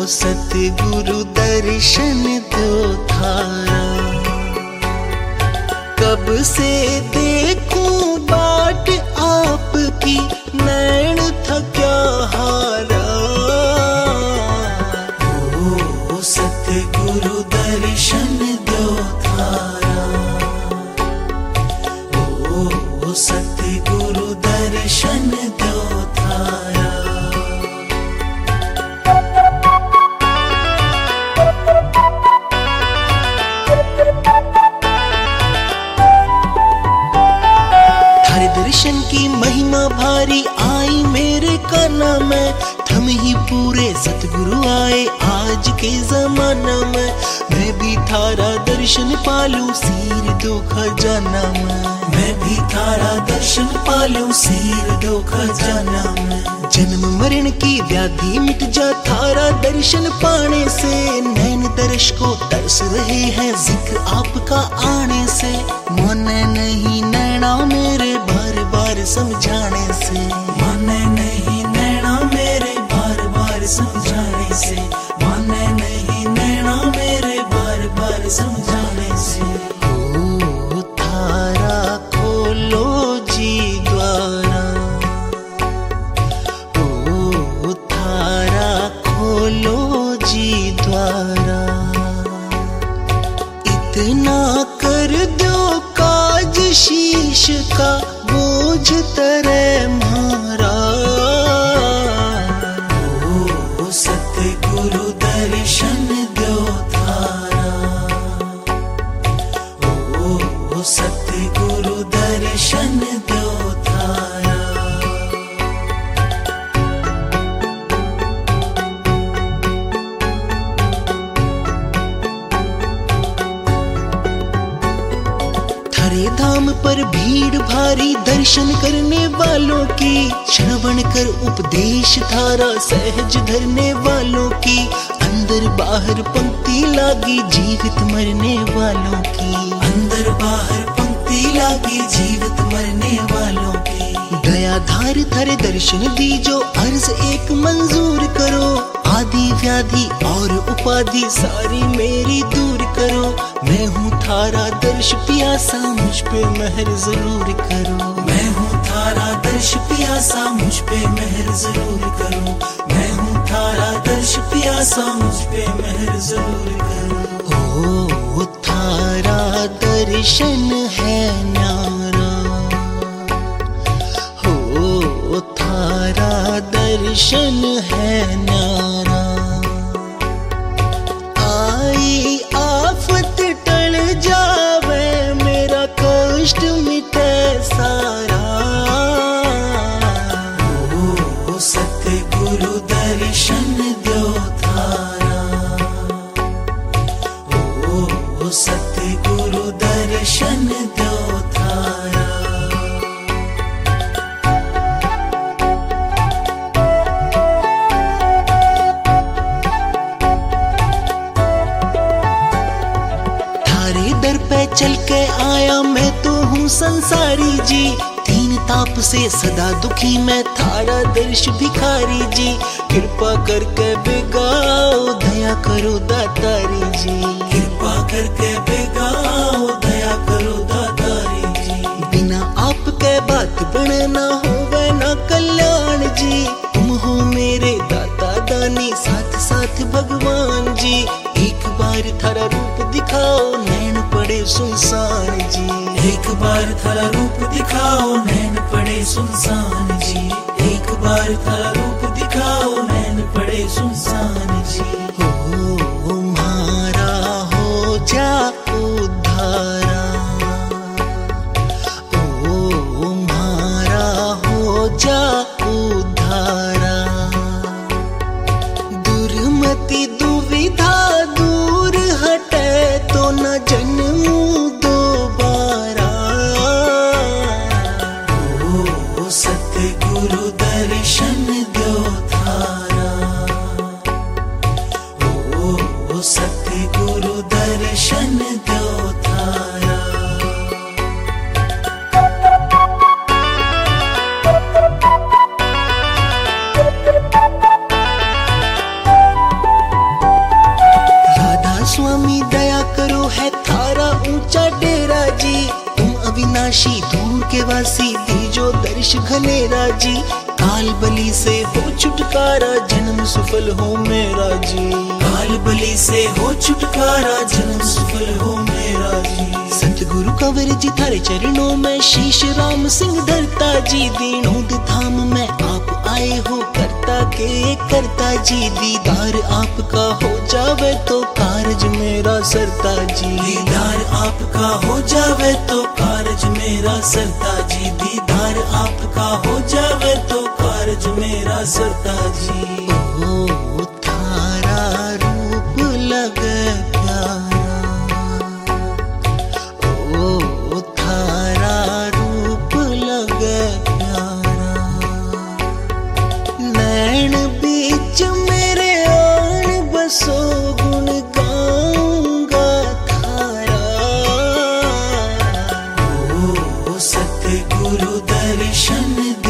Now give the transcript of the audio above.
सतगुरु दर्शन दो थारा, कब से देखूं बाट आपकी नैन था क्या हारा। ओ सतगुरु दर्शन दो थारा, ओ सतगुरु दर्शन दो थारा। दर्शन की महिमा भारी आई मेरे काना में, थम ही पूरे सतगुरु आए आज के जमाना में। मैं भी थारा दर्शन पालूं सिर दो खजाना में, मैं भी थारा दर्शन पालूं सिर दो खजाना में। जन्म मरण की व्याधि मिट जा थारा दर्शन पाने से, नैन दर्श को तरस रहे हैं जिक्र आपका आने से। माने नहीं नैना मेरे बार बार समझाने से, माने नहीं नैना मेरे बार बार समझाने से, माने नहीं नैना मेरे बार बार समझाने से। ओ थारा खोलो जी द्वारा, ओ थारा खोलो जी द्वारा। इतना कर दो काज शीश का बोझ तरे मारा। ओ सतगुरु दर्शन दो थारा, ओ सतगुरु दर्शन दो थारा। थारे धाम पर भीड़ भारी दर्शन करने वालों की, श्रवण कर उपदेश थारा सहज धरने वालों की। अंदर बाहर पंक्ति लागी जीवित मरने वालों की, अंदर बाहर पंक्ति लागी जीवित मरने वालों की। दया धार थारे दर्शन दीजो अर्ज एक मंजूर करो, आदि व्याधि और उपाधि सारी मेरी दूर करो। मैं हूँ थारा दर्श प्यासा मुझ पे मेहर जरूर करो, मैं हूँ थारा दर्श प्यासा मुझ पे मेहर जरूर करो, मैं हूँ थारा दर्श प्यासा मुझ पे मेहर जरूर करो। ओ थारा दर्शन है न्यारा, हो थारा दर्शन है न्यारा। आई आफत टल जावे मेरा कष्ट मिटे सारा। ओ सतगुरु दर्शन दो थारा, ओ सतगुरु दर्शन दो थारा। दर पे चल के आया मैं तो हूँ संसारी जी, तीन ताप से सदा दुखी मैं थारा दर्श भिखारी जी। कृपा करके बेगाओ दया करो दातारी जी, कृपा करके बेगाओ दया करो दातारी जी। बिना आपके बात बने ना होवे ना कल्याण जी, तुम हो मेरे दाता दानी साथ साथ भगवान जी। एक बार थारा रूप दिखाओ नैन पड़े सुनसान जी, एक बार थारा रूप दिखाओ नैन पड़े सुनसान जी, एक बार थारा रूप दिखाओ नैन पड़े सुनसान जी। हो मारा हो जा उद्धारा, ओ मारा हो जा उद्धारा। दुर्मति दुविधा दूर हटे तो न जन्मू दोबारा। ओ सतगुरु दर्शन दो थारा, वासी दीजो दर्श घनेरा जी। काल बलि से हो छुटकारा जन्म सफल हो मेरा जी। काल बलि से हो छुटकारा जन्म सफल हो मेरा जी। सतगुरु कंवर जी थारे चरणों में शीश राम सिंह धरता जी। दीनों दे धाम में आप आए हो करता के करता जी। दीदार आपका हो जावे तो कारज मेरा सरता जी। दीदार आपका हो जावे तो कारज मेरा सरता जी। दीदार आपका हो जावे तो कारज मेरा सरता जी। ओ थारा रूप लगे प्यारा, ओ थारा रूप लगे प्यारा। नैन बीच मेरे आन बसो गुण गाऊंगा थारा। ओ सतगुरु दर्शन